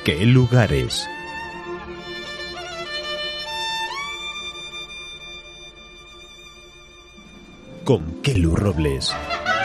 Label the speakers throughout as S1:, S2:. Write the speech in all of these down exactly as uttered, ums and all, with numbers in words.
S1: qué lugares? Con Kelu Robles.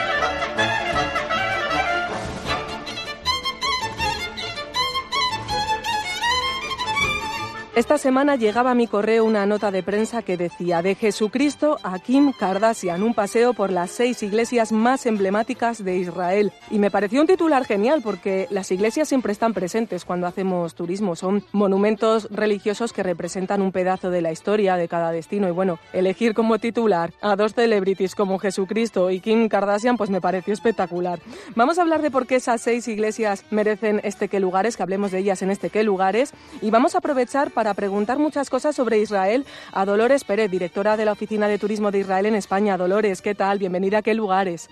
S2: Esta semana llegaba a mi correo una nota de prensa que decía: de Jesucristo a Kim Kardashian, un paseo por las seis iglesias más emblemáticas de Israel. Y me pareció un titular genial porque las iglesias siempre están presentes cuando hacemos turismo. Son monumentos religiosos que representan un pedazo de la historia de cada destino. Y bueno, elegir como titular a dos celebrities como Jesucristo y Kim Kardashian pues me pareció espectacular. Vamos a hablar de por qué esas seis iglesias merecen este qué lugares, que hablemos de ellas en este qué lugares. Y vamos a aprovechar para Para preguntar muchas cosas sobre Israel a Dolores Pérez, directora de la Oficina de Turismo de Israel en España. Dolores, ¿qué tal? Bienvenida a ¿Qué lugares?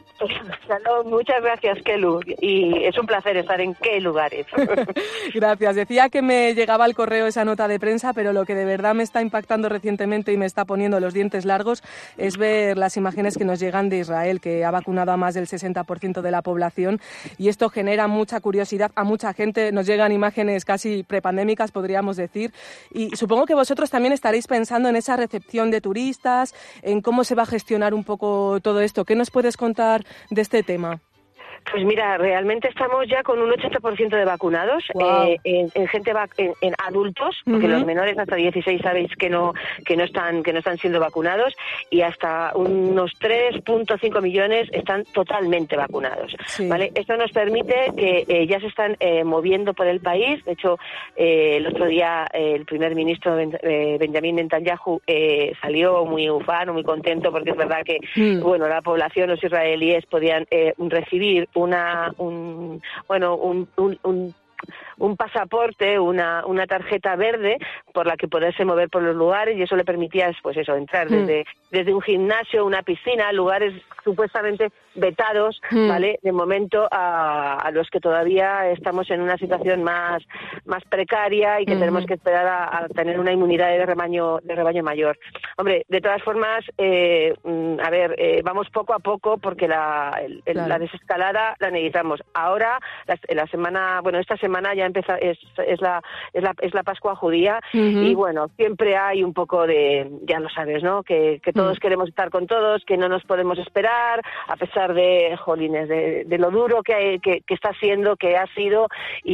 S3: Muchas gracias, Kelu, y es un placer estar en ¿Qué lugares?
S2: Gracias. Decía que me llegaba al correo esa nota de prensa, pero lo que de verdad me está impactando recientemente y me está poniendo los dientes largos es ver las imágenes que nos llegan de Israel, que ha vacunado a más del sesenta por ciento de la población, y esto genera mucha curiosidad a mucha gente. Nos llegan imágenes casi prepandémicas, podríamos decir. Y supongo que vosotros también estaréis pensando en esa recepción de turistas, en cómo se va a gestionar un poco todo esto. ¿Qué nos puedes contar de este tema?
S3: Pues mira, realmente estamos ya con un ochenta por ciento de vacunados,
S2: wow.
S3: eh, en, en gente vac- en, en adultos, porque uh-huh. los menores hasta dieciséis sabéis que no que no están que no están siendo vacunados, y hasta unos tres punto cinco millones están totalmente vacunados. Sí. ¿Vale? Esto nos permite que eh, ya se están eh, moviendo por el país. De hecho, eh, el otro día eh, el primer ministro ben, eh, Benjamin Netanyahu eh, salió muy ufano, muy contento, porque es verdad que mm. bueno, la población, los israelíes podían eh, recibir una un bueno un, un, un un pasaporte, una una tarjeta verde por la que poderse mover por los lugares, y eso le permitía, pues eso, entrar mm. desde desde un gimnasio, una piscina, lugares supuestamente vetados, mm. ¿vale? De momento a, a los que todavía estamos en una situación más más precaria y que mm. tenemos que esperar a, a tener una inmunidad de rebaño de rebaño mayor. Hombre, de todas formas, eh, a ver, eh, vamos poco a poco porque la el, claro. la desescalada la necesitamos. Ahora, la, la semana, bueno, esta semana ya empieza es es la es la es la Pascua judía, uh-huh. y bueno, siempre hay un poco de, ya lo sabes, ¿no? Que que todos uh-huh. queremos estar con todos, que no nos podemos esperar a pesar de, jolines, de, de lo duro que, que que está siendo, que ha sido,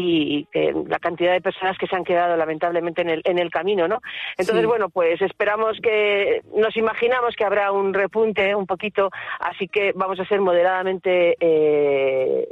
S3: y que la cantidad de personas que se han quedado lamentablemente en el en el camino, ¿no? Entonces, sí. bueno, pues esperamos que, nos imaginamos que habrá un repunte un poquito, así que vamos a ser moderadamente eh,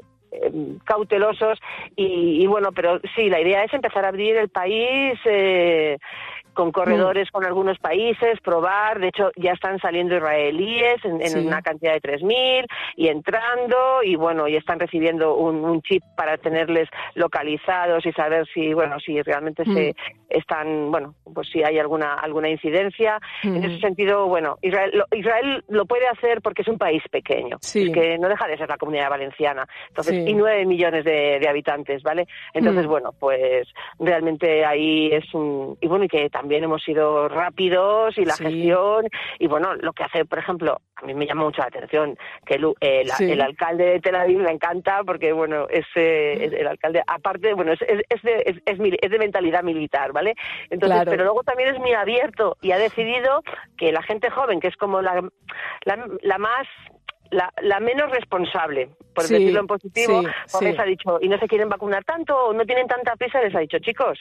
S3: cautelosos y, y bueno, pero sí, la idea es empezar a abrir el país eh, con corredores mm. con algunos países, probar. De hecho, ya están saliendo israelíes en, en sí. una cantidad de tres mil y entrando, y bueno, y están recibiendo un, un chip para tenerles localizados y saber si, bueno, si realmente mm. se están, bueno, pues si hay alguna alguna incidencia. Mm. En ese sentido, bueno, Israel lo, Israel lo puede hacer porque es un país pequeño, sí. es que no deja de ser la Comunidad Valenciana, entonces sí. y nueve millones de, de habitantes, ¿vale? Entonces, mm. bueno, pues realmente ahí es un, y bueno, y que también hemos sido rápidos y la sí. gestión, y bueno, lo que hace, por ejemplo, a mí me llama mucho la atención que el, el, sí. el alcalde de Tel Aviv me encanta porque, bueno, es, eh, es el alcalde, aparte, bueno, es, es, es, de, es, es, es de mentalidad militar, ¿vale? Entonces, claro. pero luego también es muy abierto y ha decidido que la gente joven, que es como la, la, la más... La, la menos responsable, por sí, decirlo en positivo, sí, porque sí. les ha dicho, y no se quieren vacunar tanto, o no tienen tanta prisa, les ha dicho, chicos,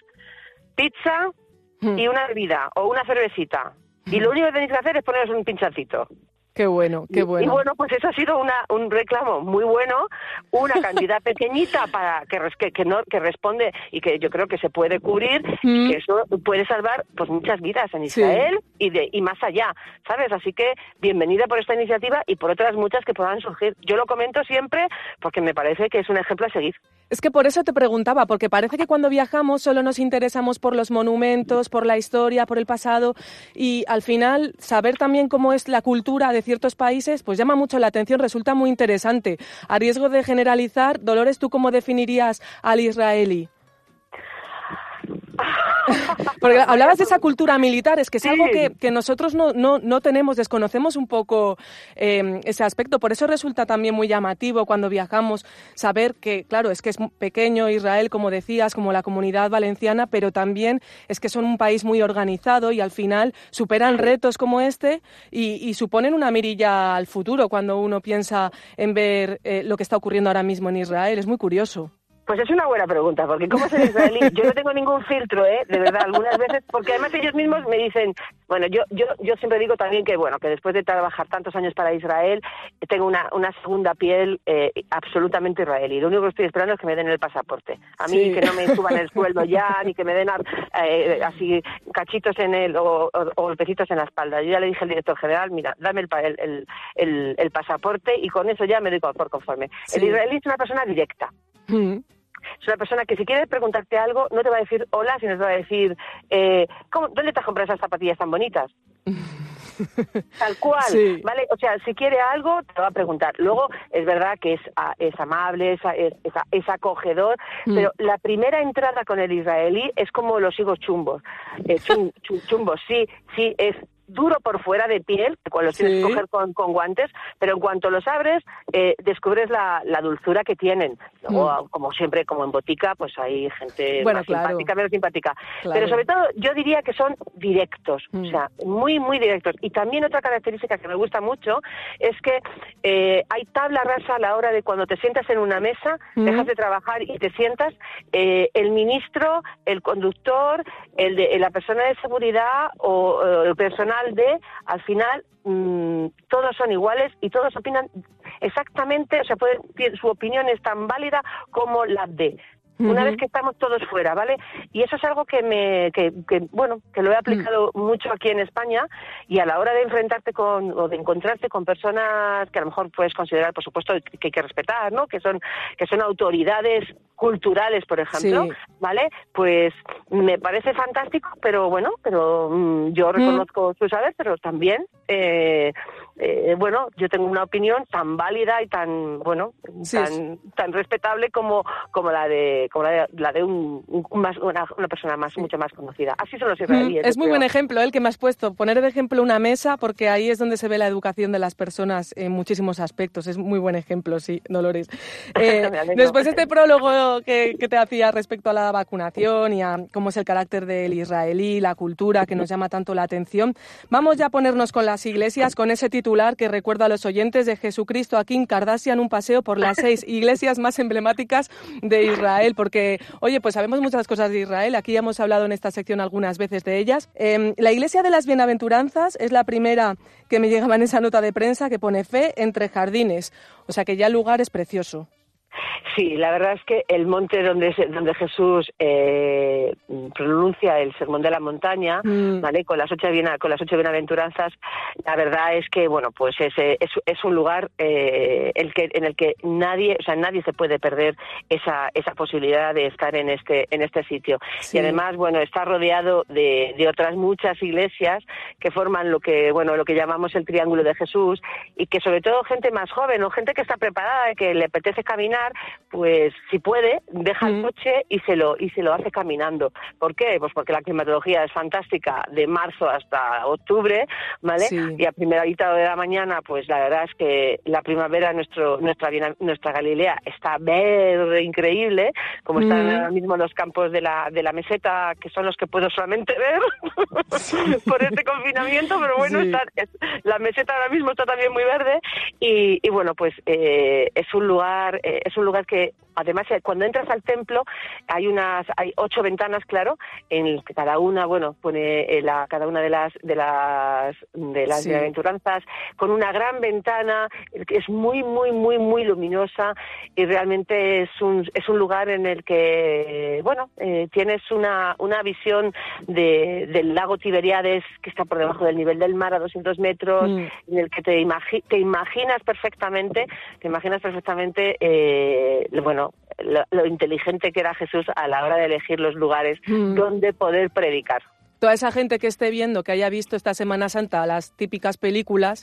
S3: pizza mm. y una bebida, o una cervecita, mm. y lo único que tenéis que hacer es poneros un pinchacito.
S2: Qué bueno, qué bueno.
S3: Y, y bueno, pues eso ha sido una, un reclamo muy bueno, una cantidad pequeñita para que, que, que, no, que responde y que yo creo que se puede cubrir, mm. y que eso puede salvar pues muchas vidas en Israel sí. y de y más allá, ¿sabes? Así que bienvenida por esta iniciativa y por otras muchas que puedan surgir. Yo lo comento siempre porque me parece que es un ejemplo a seguir.
S2: Es que por eso te preguntaba, porque parece que cuando viajamos solo nos interesamos por los monumentos, por la historia, por el pasado, y al final saber también cómo es la cultura de ciertos países, pues llama mucho la atención, resulta muy interesante. A riesgo de generalizar, Dolores, ¿tú cómo definirías al israelí? Porque hablabas de esa cultura militar, es que es sí. algo que, que nosotros no, no, no tenemos, desconocemos un poco eh, ese aspecto. Por eso resulta también muy llamativo cuando viajamos saber que, claro, es que es pequeño Israel, como decías, como la Comunidad Valenciana, pero también es que son un país muy organizado y al final superan sí. retos como este y, y suponen una mirilla al futuro cuando uno piensa en ver eh, lo que está ocurriendo ahora mismo en Israel. Es muy curioso.
S3: Pues es una buena pregunta, porque ¿cómo ser israelí? Yo no tengo ningún filtro, ¿eh? De verdad, algunas veces, porque además ellos mismos me dicen, bueno, yo yo yo siempre digo también que, bueno, que después de trabajar tantos años para Israel, tengo una una segunda piel eh, absolutamente israelí. Lo único que estoy esperando es que me den el pasaporte. A mí sí. que no me suban el sueldo ya, ni que me den eh, así cachitos en el, o, o, o golpecitos en la espalda. Yo ya le dije al director general, mira, dame el, el, el, el pasaporte y con eso ya me doy por conforme. Sí. El israelí es una persona directa. Mm. Es una persona que si quiere preguntarte algo no te va a decir hola, sino te va a decir eh, ¿cómo, ¿dónde te has comprado esas zapatillas tan bonitas? Tal cual, sí. ¿Vale? O sea, si quiere algo te va a preguntar. Luego es verdad que es, es amable, es, es, es, es acogedor, mm. pero la primera entrada con el israelí es como los higos chumbos. Eh, chum, chum, chumbos, sí, sí, es duro por fuera de piel, cuando los sí. tienes que coger con, con guantes, pero en cuanto los abres, eh, descubres la, la dulzura que tienen. Luego, mm. como siempre, como en botica, pues hay gente
S2: bueno,
S3: más
S2: claro.
S3: simpática, menos simpática.
S2: Claro.
S3: Pero sobre todo, yo diría que son directos, mm. o sea, muy, muy directos. Y también otra característica que me gusta mucho es que eh, hay tabla rasa a la hora de cuando te sientas en una mesa, mm. dejas de trabajar y te sientas, eh, el ministro, el conductor, el de la persona de seguridad o eh, el personal de, al final, mmm, todos son iguales y todos opinan exactamente, o sea, puede, su opinión es tan válida como la de. Una uh-huh. vez que estamos todos fuera, ¿vale? Y eso es algo que me, que, que bueno, que lo he aplicado uh-huh. mucho aquí en España y a la hora de enfrentarte con, o de encontrarte con personas que a lo mejor puedes considerar, por supuesto, que hay que respetar, ¿no? Que son, que son autoridades culturales, por ejemplo, sí. ¿vale? Pues me parece fantástico, pero bueno, pero mmm, yo reconozco uh-huh. su saber, pero también, eh, eh, bueno, yo tengo una opinión tan válida y tan, bueno, sí, tan, sí. tan respetable como, como la de como la de, la de un, un más, una, una persona más mucho más conocida. Así son los israelíes.
S2: Mm, es muy creo. buen ejemplo el que me has puesto, poner de ejemplo una mesa, porque ahí es donde se ve la educación de las personas en muchísimos aspectos. Es muy buen ejemplo, sí, Dolores. Eh, después de este prólogo que, que te hacía respecto a la vacunación y a cómo es el carácter del israelí, la cultura que nos llama tanto la atención, vamos ya a ponernos con las iglesias, con ese titular que recuerda a los oyentes de Jesucristo a Kim Kardashian, un paseo por las seis iglesias más emblemáticas de Israel. Porque, oye, pues sabemos muchas cosas de Israel, aquí ya hemos hablado en esta sección algunas veces de ellas. Eh, la Iglesia de las Bienaventuranzas es la primera que me llegaba en esa nota de prensa que pone fe entre jardines, o sea que ya el lugar es precioso.
S3: Sí, la verdad es que el monte donde donde Jesús eh, pronuncia el sermón de la montaña, mm. ¿vale? Con las ocho con las ocho bienaventuranzas, la verdad es que bueno, pues es es, es un lugar eh, el que en el que nadie, o sea, nadie se puede perder esa esa posibilidad de estar en este en este sitio. Sí. Y además, bueno, está rodeado de de otras muchas iglesias que forman lo que bueno lo que llamamos el Triángulo de Jesús y que sobre todo gente más joven o gente que está preparada, que le apetece caminar, pues si puede, deja el coche y se lo y se lo hace caminando. ¿Por qué? Pues porque la climatología es fantástica de marzo hasta octubre, ¿vale? Sí. Y a primera hora de la mañana, pues la verdad es que la primavera, nuestro nuestra nuestra Galilea está verde, increíble, como están mm. ahora mismo los campos de la de la meseta, que son los que puedo solamente ver por este confinamiento, pero bueno, sí. está, es, la meseta ahora mismo está también muy verde y, y bueno, pues eh, es un lugar eh, es un lugar que además cuando entras al templo hay unas hay ocho ventanas, claro, en que cada una bueno pone la cada una de las de las de las sí. bienaventuranzas con una gran ventana que es muy muy muy muy luminosa y realmente es un es un lugar en el que bueno eh, tienes una una visión de del lago Tiberíades, que está por debajo del nivel del mar a doscientos metros, mm. en el que te imagi- te imaginas perfectamente te imaginas perfectamente eh, bueno lo, lo inteligente que era Jesús a la hora de elegir los lugares mm. donde poder predicar.
S2: toda esa gente que esté viendo, que haya visto esta Semana Santa las típicas películas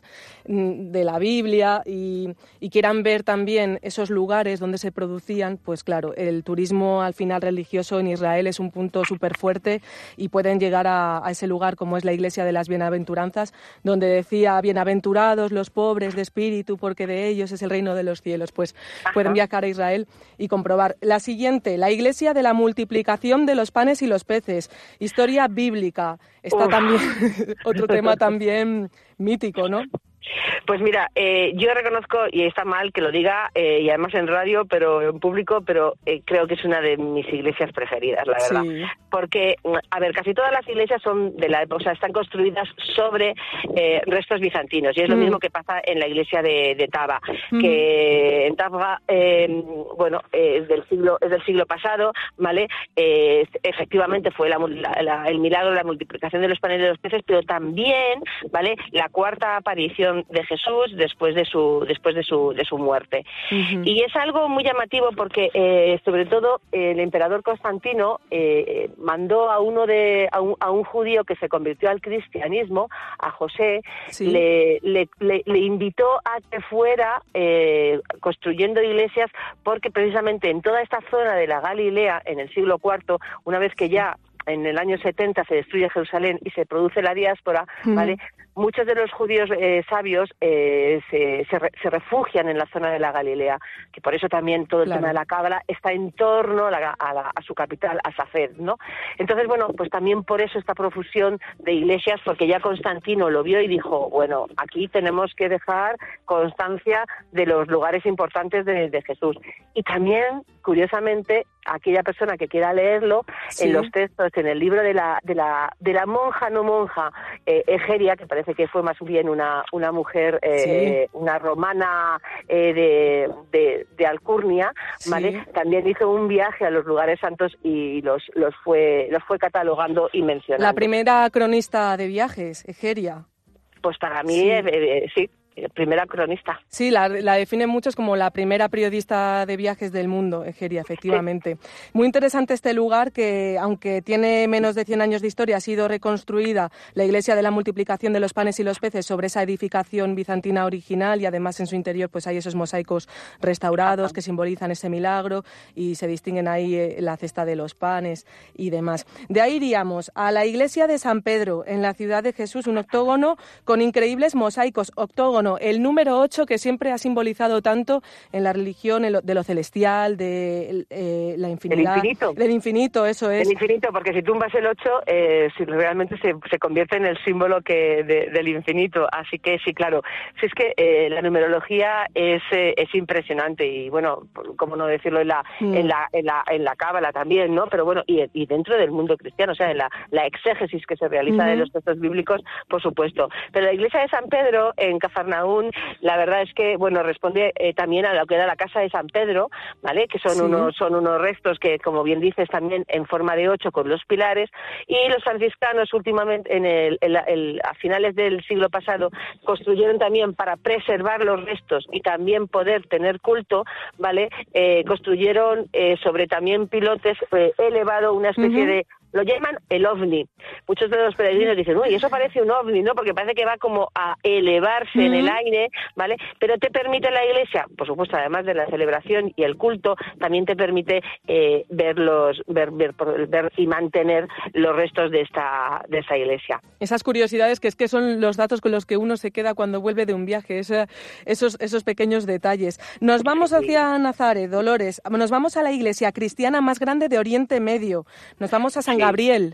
S2: de la Biblia y, y quieran ver también esos lugares donde se producían, pues claro, el turismo al final religioso en Israel es un punto súper fuerte y pueden llegar a, a ese lugar como es la Iglesia de las Bienaventuranzas, donde decía, bienaventurados los pobres de espíritu, porque de ellos es el reino de los cielos. Pues Ajá. pueden viajar a Israel y comprobar. La siguiente, la Iglesia de la multiplicación de los panes y los peces, historia bíblica. Está Uf. también otro tema también mítico, ¿no?
S3: Pues mira, eh, yo reconozco, y está mal que lo diga, eh, y además en radio, pero en público, pero eh, creo que es una de mis iglesias preferidas, la verdad. Sí. Porque, a ver, casi todas las iglesias son de la época, o sea, están construidas sobre eh, restos bizantinos, y es lo mm. mismo que pasa en la iglesia de, de Taba, mm. que en Taba, eh, bueno, eh, es del siglo es del siglo pasado, ¿vale? Eh, efectivamente fue la, la, la, el milagro de la multiplicación de los panes y de los peces, pero también, ¿vale?, la cuarta aparición de Jesús después de su después de su de su muerte. Uh-huh. Y es algo muy llamativo porque eh, sobre todo eh, el emperador Constantino eh, mandó a uno de a un, a un judío que se convirtió al cristianismo, a José, sí. le, le, le, le invitó a que fuera eh, construyendo iglesias, porque precisamente en toda esta zona de la Galilea en el siglo cuarto, una vez que ya en el año setenta se destruye Jerusalén y se produce la diáspora, ¿vale? Uh-huh. Muchos de los judíos eh, sabios eh, se, se, re, se refugian en la zona de la Galilea, que por eso también todo el claro. tema de la Cábala está en torno a, la, a, la, a su capital, a Safed, ¿no? Entonces, bueno, pues también por eso esta profusión de iglesias, porque ya Constantino lo vio y dijo, bueno, aquí tenemos que dejar constancia de los lugares importantes de, de Jesús. Y también, curiosamente, aquella persona que quiera leerlo, sí. en los textos, en el libro de la de la de la monja no monja eh, Egeria, que parece que fue más bien una una mujer eh, sí. una romana eh, de, de de Alcurnia, ¿vale? Sí. También hizo un viaje a los lugares santos y los los fue los fue catalogando y mencionando.
S2: La primera cronista de viajes, Egeria.
S3: Pues para mí sí. Eh, eh, sí. Primera cronista.
S2: Sí, la, la definen muchos como la primera periodista de viajes del mundo, Egeria, efectivamente. Sí. Muy interesante este lugar que, aunque tiene menos de cien años de historia, ha sido reconstruida la iglesia de la multiplicación de los panes y los peces sobre esa edificación bizantina original, y además en su interior pues hay esos mosaicos restaurados Ajá. que simbolizan ese milagro y se distinguen ahí eh, la cesta de los panes y demás. De ahí iríamos a la iglesia de San Pedro, en la ciudad de Jesús, un octógono con increíbles mosaicos, octógono el número ocho que siempre ha simbolizado tanto en la religión de lo celestial, de eh, la infinidad.
S3: El infinito.
S2: Del infinito, eso es.
S3: El infinito, porque si tumbas el ocho, eh, si realmente se, se convierte en el símbolo que de, del infinito. Así que sí, claro. Si es que eh, la numerología es eh, es impresionante y bueno, cómo no decirlo en la mm. en la en la en la Cábala también, ¿no? Pero bueno, y, y dentro del mundo cristiano, o sea, en la, la exégesis que se realiza mm-hmm. de los textos bíblicos, por supuesto. Pero la iglesia de San Pedro en Cafarnaúm, la verdad es que, bueno, responde eh, también a lo que era la casa de San Pedro, ¿vale? Que son sí. unos son unos restos que, como bien dices, también en forma de ocho con los pilares, y los franciscanos últimamente, en el, el, el, a finales del siglo pasado, construyeron también para preservar los restos y también poder tener culto, ¿vale? Eh, construyeron eh, sobre también pilotes eh, elevado una especie uh-huh. de lo llaman el ovni. Muchos de los peregrinos dicen, uy, eso parece un ovni, ¿no? Porque parece que va como a elevarse mm. en el aire, ¿vale? Pero te permite la iglesia, por supuesto, además de la celebración y el culto, también te permite eh, ver, los, ver, ver, ver y mantener los restos de esta, de esta iglesia.
S2: Esas curiosidades que es que son los datos con los que uno se queda cuando vuelve de un viaje, esa, esos, esos pequeños detalles. Nos vamos hacia Nazaret, Dolores, nos vamos a la iglesia cristiana más grande de Oriente Medio, nos vamos a San Gabriel.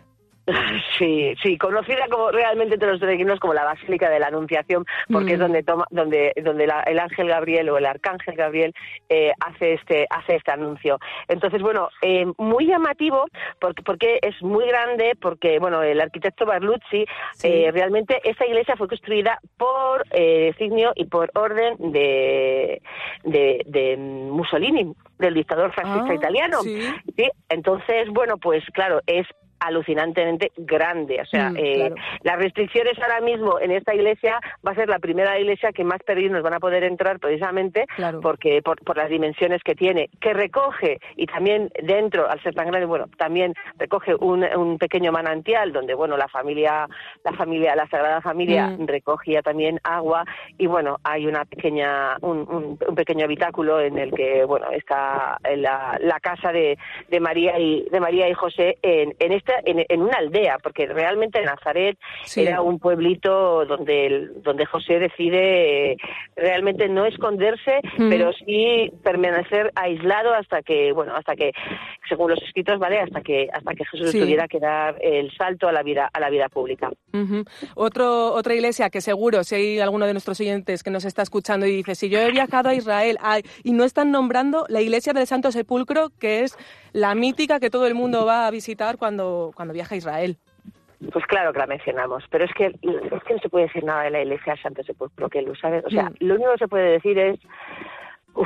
S3: Sí, sí, conocida como realmente entre los peregrinos como la Basílica de la Anunciación, porque mm. es donde toma, donde, donde la, el ángel Gabriel o el arcángel Gabriel eh, hace este, hace este anuncio. Entonces, bueno, eh, muy llamativo porque, porque es muy grande, porque bueno, el arquitecto Barluzzi, sí. eh, realmente esta iglesia fue construida por eh, designio y por orden de, de, de Mussolini, del dictador fascista ah, italiano. ¿Sí? ¿Sí? Entonces, bueno, pues claro, es alucinantemente grande. O sea,
S2: mm,
S3: eh,
S2: claro.
S3: las restricciones ahora mismo en esta iglesia va a ser la primera iglesia que más peregrinos van a poder entrar, precisamente
S2: Claro.
S3: porque por, por las dimensiones que tiene, que recoge, y también dentro, al ser tan grande, bueno, también recoge un, un pequeño manantial donde, bueno, la familia, la familia, la Sagrada Familia
S2: Mm.
S3: recogía también agua, y bueno, hay una pequeña, un, un, un pequeño habitáculo en el que, bueno, está la, la casa de, de María y de María y José en, en esta, en, en una aldea, porque realmente Nazaret
S2: Sí.
S3: era un pueblito donde el, donde José decide eh, realmente no esconderse,
S2: Mm.
S3: pero sí permanecer aislado hasta que, bueno, hasta que, según los escritos, vale, hasta que hasta que Jesús
S2: Sí.
S3: tuviera que dar el salto a la vida a la vida pública.
S2: Ujú. Otro, otra iglesia que seguro, si hay alguno de nuestros oyentes que nos está escuchando y dice, si yo he viajado a Israel ay, y no están nombrando la iglesia del Santo Sepulcro, que es la mítica que todo el mundo va a visitar cuando, cuando viaja a Israel.
S3: Pues claro que la mencionamos, pero es que, es que no se puede decir nada de la iglesia del Santo Sepulcro, que lo sabes. O sea,
S2: Mm.
S3: lo único que se puede decir es... Uf.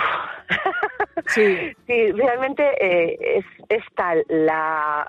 S2: Sí.
S3: Sí, realmente eh, es, es tal la...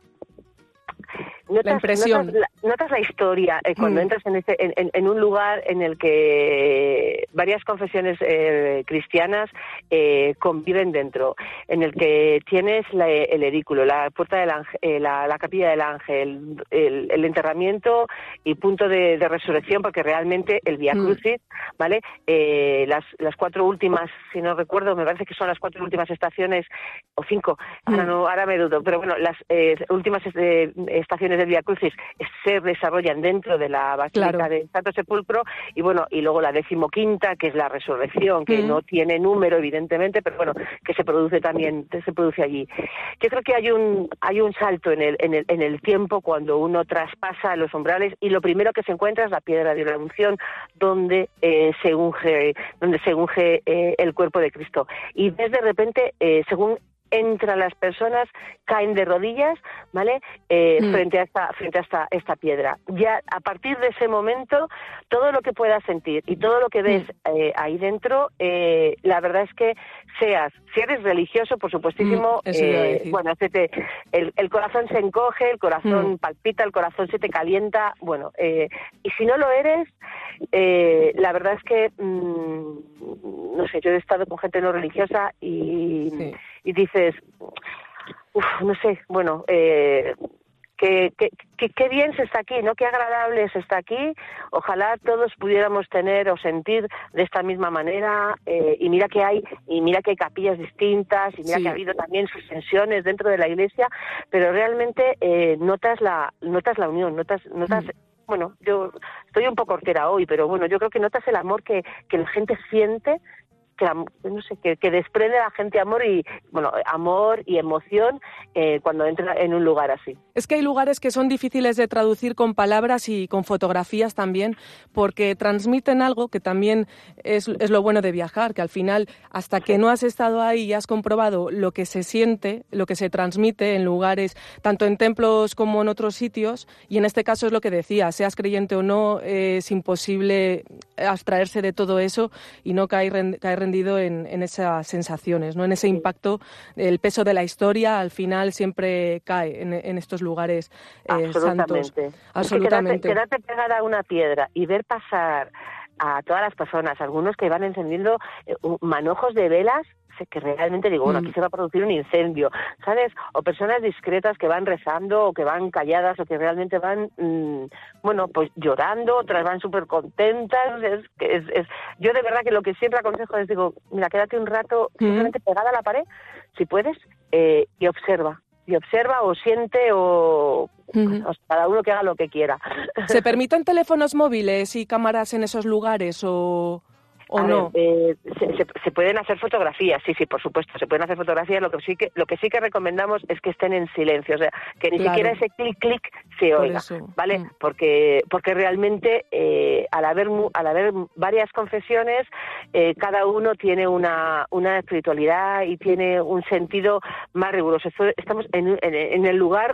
S3: Notas
S2: La impresión.
S3: Notas la, notas la historia eh, cuando
S2: Mm.
S3: entras en, este, en, en, en un lugar en el que varias confesiones eh, cristianas eh, conviven dentro, en el que tienes la, el edículo, la puerta del ángel, eh, la, la capilla del ángel, el, el enterramiento y punto de, de resurrección, porque realmente el Vía Crucis, mm. ¿vale? Eh, las, las cuatro últimas, si no recuerdo, me parece que son las cuatro últimas estaciones, o cinco, mm. ahora no, ahora me dudo, pero bueno, las eh, últimas eh, estaciones del Vía Crucis se desarrollan dentro de la Basílica
S2: Claro.
S3: del Santo Sepulcro, y bueno, y luego la decimoquinta, que es la resurrección, que mm. no tiene número evidentemente, pero bueno, que se produce también, se produce allí. Yo creo que hay un hay un salto en el en el en el tiempo cuando uno traspasa los umbrales, y lo primero que se encuentra es la piedra de la unción, donde eh, se unge donde se unge eh, el cuerpo de Cristo, y ves de repente eh, según entran las personas, caen de rodillas, ¿vale? Eh, mm. frente a esta frente a esta esta piedra. Ya a partir de ese momento, todo lo que puedas sentir y todo lo que ves mm. eh, ahí dentro, eh, la verdad es que seas, si eres religioso, por supuestísimo,
S2: mm. eh,
S3: bueno, se te, el, el corazón se encoge, el corazón mm. palpita, el corazón se te calienta, bueno, eh, y si no lo eres, eh, la verdad es que, mmm, no sé, yo he estado con gente no religiosa y, sí. y dices, uff, no sé, bueno, eh, que, que, que, que bien se está aquí, ¿no? Qué agradable se está aquí. Ojalá todos pudiéramos tener o sentir de esta misma manera. Eh, y mira que hay y mira que hay capillas distintas, y mira sí. que ha habido también suspensiones dentro de la iglesia, pero realmente eh, notas la notas la unión, notas notas mm. bueno, yo estoy un poco hortera hoy, pero bueno, yo creo que notas el amor que que la gente siente, que no sé, que, que desprende a la gente amor y bueno, amor y emoción eh, cuando entra en un lugar así.
S2: Es que hay lugares que son difíciles de traducir con palabras y con fotografías también, porque transmiten algo que también es, es lo bueno de viajar, que al final, hasta que no has estado ahí y has comprobado lo que se siente, lo que se transmite en lugares, tanto en templos como en otros sitios, y en este caso es lo que decía, seas creyente o no, eh, es imposible abstraerse de todo eso y no caer, caer rendido en, en esas sensaciones, ¿no? En ese impacto, el peso de la historia al final siempre cae en, en estos lugares eh,
S3: Absolutamente.
S2: santos. Absolutamente.
S3: Es que quedarte, quedarte pegada a una piedra y ver pasar a todas las personas, algunos que van encendiendo eh, manojos de velas, que realmente digo, bueno, aquí se va a producir un incendio, ¿sabes? O personas discretas que van rezando o que van calladas o que realmente van, mmm, bueno, pues llorando, otras van súper contentas. Es, es, es, yo de verdad que lo que siempre aconsejo es, digo, mira, quédate un rato mm. simplemente pegada a la pared, si puedes, eh, y observa. Y observa o siente o... Uh-huh. o sea, cada uno que haga lo que quiera.
S2: ¿Se permiten teléfonos móviles y cámaras en esos lugares o...? ¿O
S3: a
S2: no?
S3: Ver, eh, se, se, se pueden hacer fotografías, sí, sí, por supuesto, se pueden hacer fotografías. Lo que sí que lo que sí que recomendamos es que estén en silencio, o sea, que ni claro. siquiera ese clic clic se oiga, ¿vale? Mm. Porque porque realmente eh, al haber al haber varias confesiones, eh, cada uno tiene una una espiritualidad y tiene un sentido más riguroso. Estamos en, en, en el lugar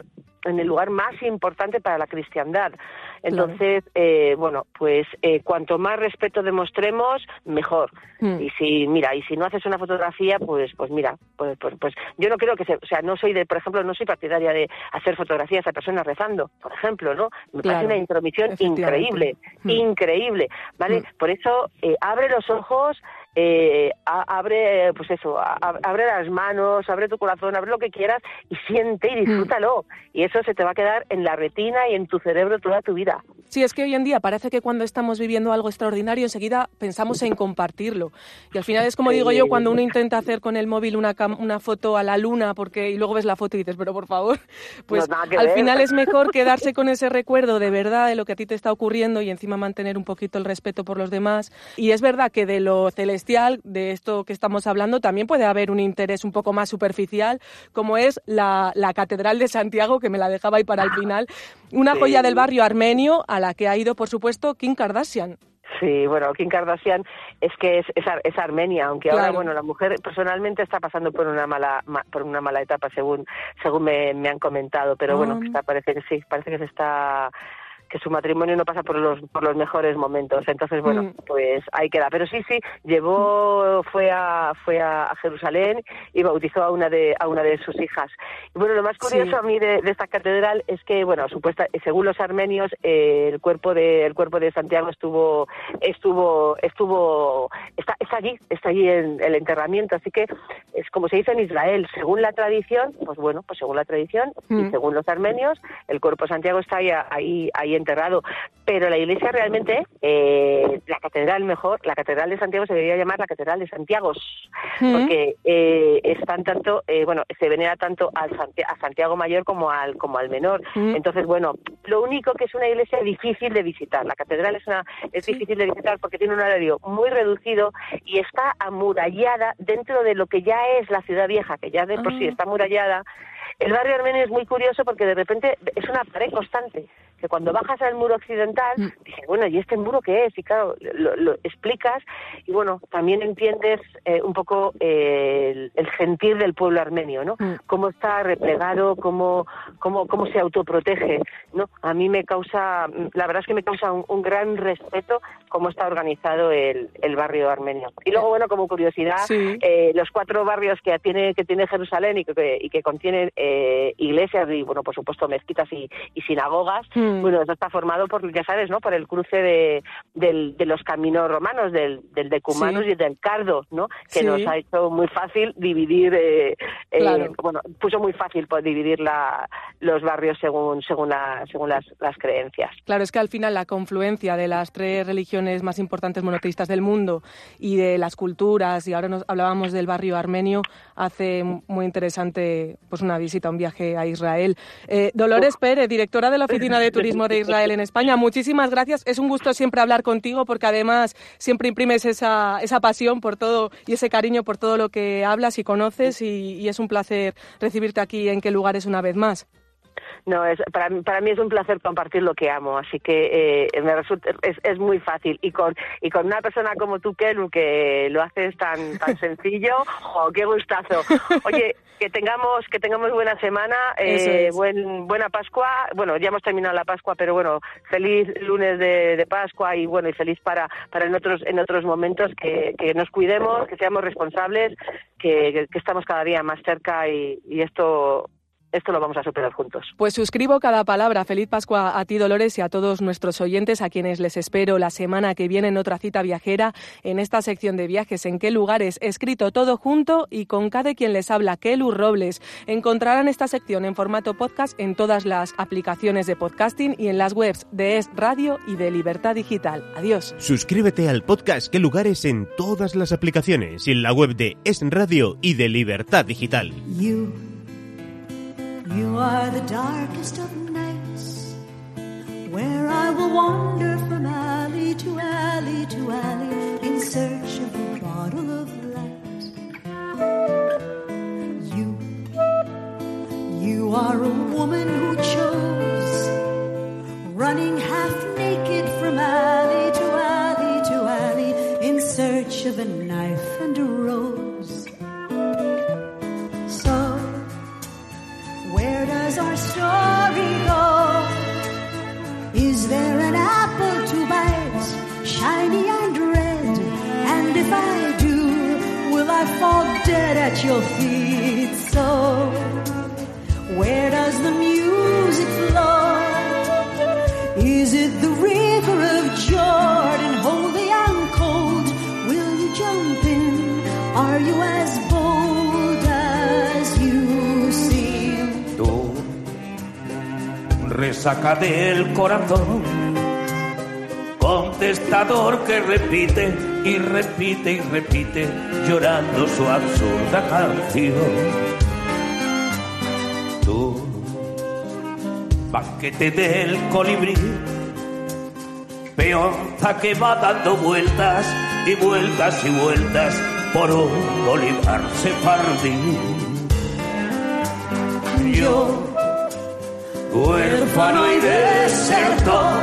S3: en el lugar más importante para la cristiandad. Entonces, claro. eh, bueno, pues eh, cuanto más respeto demostremos, mejor. Mm. Y si, mira, y si no haces una fotografía, pues, pues mira, pues, pues, pues yo no creo que se, o sea, no soy de, por ejemplo, no soy partidaria de hacer fotografías a personas rezando, por ejemplo, ¿no? Me claro. parece una intromisión increíble, mm. increíble, ¿vale? Mm. Por eso, eh, abre los ojos. Eh, a, abre, pues eso, a, abre las manos, abre tu corazón, abre lo que quieras y siente y disfrútalo. Mm. Y eso se te va a quedar en la retina y en tu cerebro toda tu vida.
S2: Sí, es que hoy en día parece que cuando estamos viviendo algo extraordinario enseguida pensamos en compartirlo. Y al final es como sí. digo yo, cuando uno intenta hacer con el móvil una, cam- una foto a la luna porque y luego ves la foto y dices, pero por favor, pues no, al ver. final es mejor quedarse con ese recuerdo de verdad de lo que a ti te está ocurriendo y encima mantener un poquito el respeto por los demás. Y es verdad que de lo celestial, de esto que estamos hablando, también puede haber un interés un poco más superficial, como es la, la Catedral de Santiago, que me la dejaba ahí para el final, una sí. joya del barrio armenio a la que ha ido, por supuesto, Kim Kardashian.
S3: Sí, bueno, Kim Kardashian es que es, es, es Armenia, aunque claro. ahora, bueno, la mujer personalmente está pasando por una mala ma, por una mala etapa, según según me, me han comentado, pero oh. bueno, está, parece que sí, parece que se está... que su matrimonio no pasa por los por los mejores momentos, entonces bueno, mm. pues ahí queda. Pero sí, sí, llevó, fue a fue a Jerusalén y bautizó a una de a una de sus hijas. Y bueno, lo más curioso sí. a mí de, de esta catedral es que, bueno, supuesta, según los armenios, eh, el cuerpo de el cuerpo de Santiago estuvo estuvo estuvo está está allí, está allí en el enterramiento, así que es como se dice en Israel, según la tradición, pues bueno, pues según la tradición mm. y según los armenios, el cuerpo de Santiago está ahí ahí ahí enterrado, pero la iglesia realmente, eh, la catedral mejor, la catedral de Santiago se debería llamar la catedral de Santiago, ¿Mm? porque eh, están tanto, eh, bueno, se venera tanto al Santi- a Santiago Mayor como al como al menor. ¿Mm? Entonces, bueno, lo único que es una iglesia difícil de visitar. La catedral es una es sí. difícil de visitar porque tiene un horario muy reducido y está amurallada dentro de lo que ya es la ciudad vieja, que ya de por uh-huh. sí está amurallada. El barrio armenio es muy curioso porque de repente es una pared constante, que cuando bajas al muro occidental, mm. dices, bueno, ¿y este muro qué es? Y claro, lo, lo explicas y bueno, también entiendes eh, un poco eh, el, el sentir del pueblo armenio, ¿no? Mm. Cómo está replegado, cómo, cómo, cómo se autoprotege, ¿no? A mí me causa, la verdad es que me causa un, un gran respeto cómo está organizado el, el barrio armenio. Y luego, bueno, como curiosidad, sí. eh, los cuatro barrios que tiene, que tiene Jerusalén y que, y que contienen eh, iglesias y, bueno, por supuesto, mezquitas y, y sinagogas, mm. bueno, eso está formado por, ya sabes, ¿no? Por el cruce de, del, de los caminos romanos, del, del Decumanus sí. y del Cardo, ¿no? Que sí. nos ha hecho muy fácil dividir, eh, claro. eh, bueno, puso muy fácil pues, dividir la, los barrios según, según, la, según las, las creencias.
S2: Claro, es que al final la confluencia de las tres religiones más importantes monoteístas del mundo y de las culturas, y ahora nos hablábamos del barrio armenio, hace muy interesante pues una visita, un viaje a Israel. Eh, Dolores Pérez, directora de la Oficina de Turismo de Israel en España, muchísimas gracias. Es un gusto siempre hablar contigo porque además siempre imprimes esa, esa pasión por todo y ese cariño por todo lo que hablas y conoces y, y es un placer recibirte aquí en Qué Lugares una vez más.
S3: No, es para mí, para mí es un placer compartir lo que amo, así que eh, me resulta es, es muy fácil y con y con una persona como tú, Kelu, que lo haces tan tan sencillo, ¡jo, qué gustazo! Oye, que tengamos que tengamos buena semana, eh, es. buen buena Pascua, bueno, ya hemos terminado la Pascua, pero bueno, feliz lunes de, de Pascua y bueno y feliz para para en otros en otros momentos que, que nos cuidemos, que seamos responsables, que, que estamos cada día más cerca y, y esto Esto lo vamos a superar juntos.
S2: Pues suscribo cada palabra. Feliz Pascua a ti, Dolores, y a todos nuestros oyentes, a quienes les espero la semana que viene en otra cita viajera, en esta sección de viajes en Qué Lugares, escrito todo junto y con cada quien les habla, Kelu Robles. Encontrarán esta sección en formato podcast en todas las aplicaciones de podcasting y en las webs de Es Radio y de Libertad Digital. Adiós.
S1: Suscríbete al podcast Qué Lugares en todas las aplicaciones y en la web de Es Radio y de Libertad Digital.
S4: You. You are the darkest of nights, where I will wander from alley to alley to alley in search of a bottle of light. You, you are a woman who chose running half naked from alley to alley to alley in search of a knife and a rose. So where does our story go? Is there an apple to bite, shiny and red? And if I do, will I fall dead at your feet? So, where does the music flow? Is it the river of Jordan, holy and cold? Will you jump in? Are you as bold as you seem?
S5: Tú, resaca del corazón, contestador que repite y repite y repite, llorando su absurda canción. Tú, paquete del colibrí, peonza que va dando vueltas y vueltas y vueltas por un olivar sefardí. Yo, huérfano y desertor,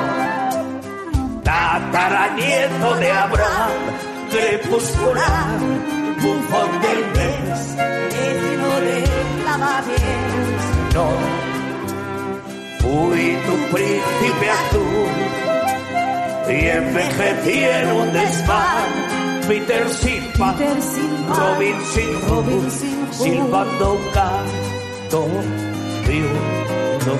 S5: tataranieto de Abraham, crepuscular, bufón del mes,
S4: Lleno de clavadeles.
S5: no, fui tu príncipe azul y envejecí en un desván. Peter Silva,
S4: Peter Silva,
S5: Robin sin
S4: Robin
S5: Hood,
S4: sin Hood,
S5: silbando un canto viudo.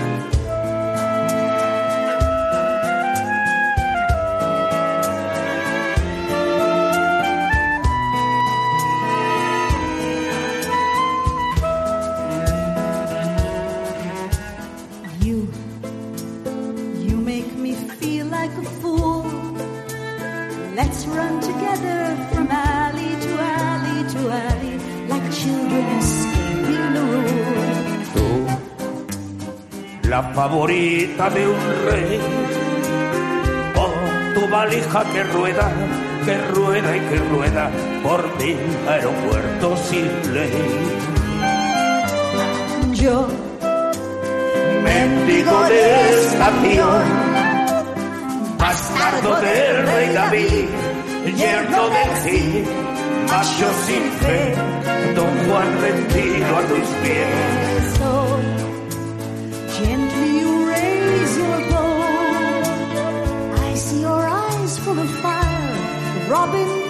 S4: You, you make me feel like a fool. Let's run together from alley to alley to alley, like children escaping the rule.
S5: Tú, la favorita de un rey, con tu valija que rueda, que rueda y que rueda por mi aeropuerto sin ley.
S4: Yo,
S5: Mendigo de estación, bastardo del rey David, yerno de Cid, macho sin fe, don Juan rendido a tus pies.
S4: so gently you raise your bow. I see your eyes full of fire, Robin